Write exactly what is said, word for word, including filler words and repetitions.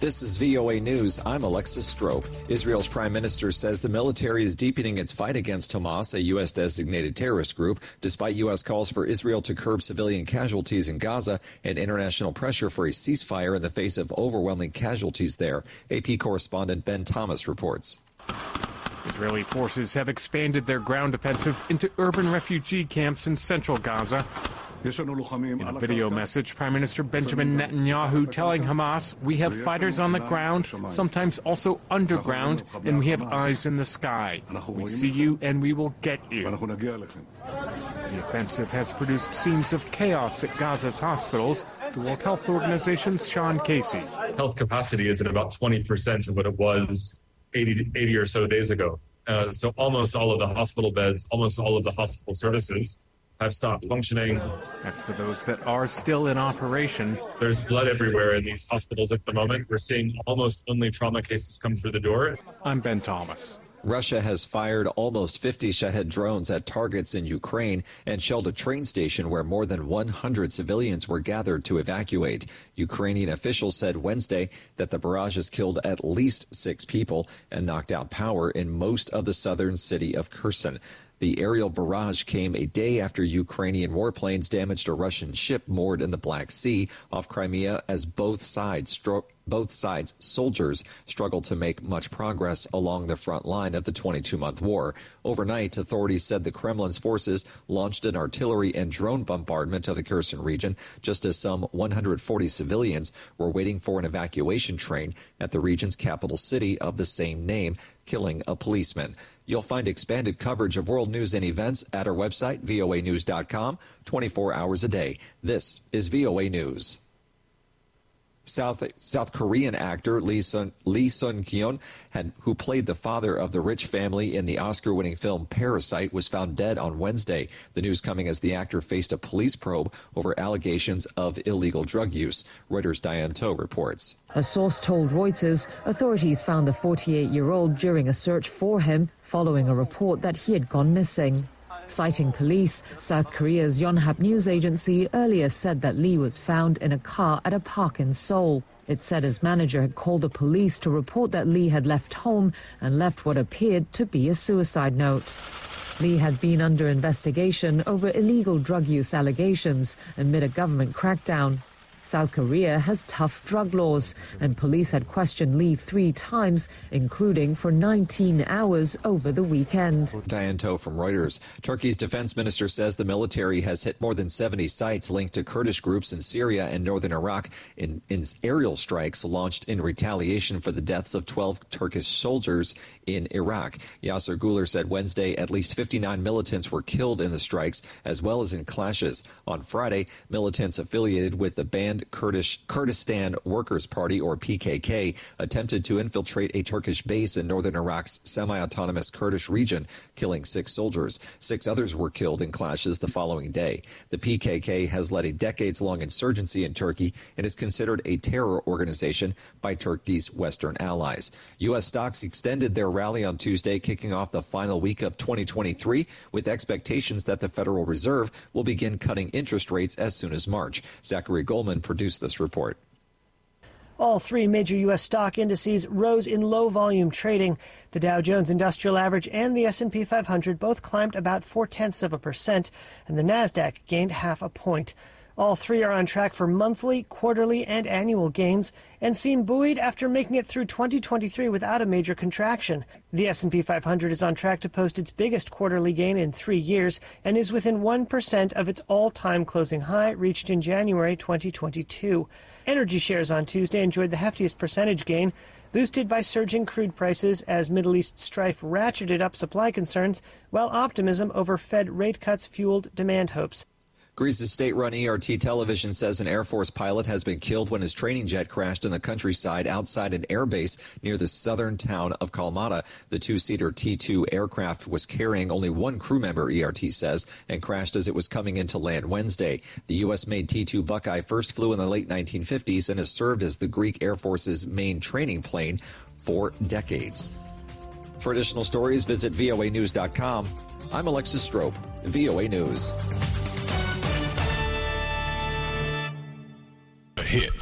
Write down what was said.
This is V O A News. I'm Alexis Strope. Israel's prime minister says the military is deepening its fight against Hamas, a U S-designated terrorist group, despite U S calls for Israel to curb civilian casualties in Gaza and international pressure for a ceasefire in the face of overwhelming casualties there. A P correspondent Ben Thomas reports. Israeli forces have expanded their ground offensive into urban refugee camps in central Gaza. In a video message, Prime Minister Benjamin Netanyahu telling Hamas, "We have fighters on the ground, sometimes also underground, and we have eyes in the sky. We see you and we will get you." The offensive has produced scenes of chaos at Gaza's hospitals. The World Health Organization's Sean Casey. Health capacity is at about twenty percent of what it was eighty, eighty or so days ago. Uh, so almost all of the hospital beds, almost all of the hospital services have stopped functioning. As for those that are still in operation, there's blood everywhere in these hospitals at the moment. We're seeing almost only trauma cases come through the door. I'm Ben Thomas. Russia has fired almost fifty Shahed drones at targets in Ukraine and shelled a train station where more than one hundred civilians were gathered to evacuate. Ukrainian officials said Wednesday that the barrages killed at least six people and knocked out power in most of the southern city of Kherson. The aerial barrage came a day after Ukrainian warplanes damaged a Russian ship moored in the Black Sea off Crimea as both sides stro- both sides soldiers struggled to make much progress along the front line of the twenty-two-month war. Overnight, authorities said the Kremlin's forces launched an artillery and drone bombardment of the Kherson region just as some one hundred forty civilians were waiting for an evacuation train at the region's capital city of the same name, killing a policeman. You'll find expanded coverage of world news and events at our website, V O A news dot com, twenty-four hours a day. This is V O A News. South South Korean actor Lee Sun Lee Sun-kyun, had, who played the father of the rich family in the Oscar-winning film Parasite, was found dead on Wednesday. The news coming as the actor faced a police probe over allegations of illegal drug use. Reuters' Diane To reports. A source told Reuters authorities found the forty-eight-year-old during a search for him, following a report that he had gone missing. Citing police, South Korea's Yonhap news agency earlier said that Lee was found in a car at a park in Seoul. It said his manager had called the police to report that Lee had left home and left what appeared to be a suicide note. Lee had been under investigation over illegal drug use allegations amid a government crackdown. South Korea has tough drug laws, and police had questioned Lee three times, including for nineteen hours over the weekend. Diane To from Reuters. Turkey's defense minister says the military has hit more than seventy sites linked to Kurdish groups in Syria and northern Iraq in, in aerial strikes launched in retaliation for the deaths of twelve Turkish soldiers in Iraq. Yasser Guler said Wednesday at least fifty-nine militants were killed in the strikes, as well as in clashes. On Friday, militants affiliated with the banned Kurdish Kurdistan Workers' Party, or P K K, attempted to infiltrate a Turkish base in northern Iraq's semi-autonomous Kurdish region, killing six soldiers. Six others were killed in clashes the following day. The P K K has led a decades-long insurgency in Turkey and is considered a terror organization by Turkey's Western allies. U S stocks extended their rally on Tuesday, kicking off the final week of twenty twenty-three with expectations that the Federal Reserve will begin cutting interest rates as soon as March. Zachary Goldman produced this report. All three major U S stock indices rose in low-volume trading. The Dow Jones Industrial Average and the S and P five hundred both climbed about four-tenths of a percent, and the Nasdaq gained half a point. All three are on track for monthly, quarterly, and annual gains and seem buoyed after making it through twenty twenty-three without a major contraction. The S and P five hundred is on track to post its biggest quarterly gain in three years and is within one percent of its all-time closing high reached in January twenty twenty-two. Energy shares on Tuesday enjoyed the heftiest percentage gain, boosted by surging crude prices as Middle East strife ratcheted up supply concerns, while optimism over Fed rate cuts fueled demand hopes. Greece's state-run E R T television says an Air Force pilot has been killed when his training jet crashed in the countryside outside an airbase near the southern town of Kalmata. The two-seater T two aircraft was carrying only one crew member, E R T says, and crashed as it was coming into land Wednesday. The U S-made T two Buckeye first flew in the late nineteen fifties and has served as the Greek Air Force's main training plane for decades. For additional stories, visit V O A news dot com. I'm Alexis Strope, V O A News. Hits.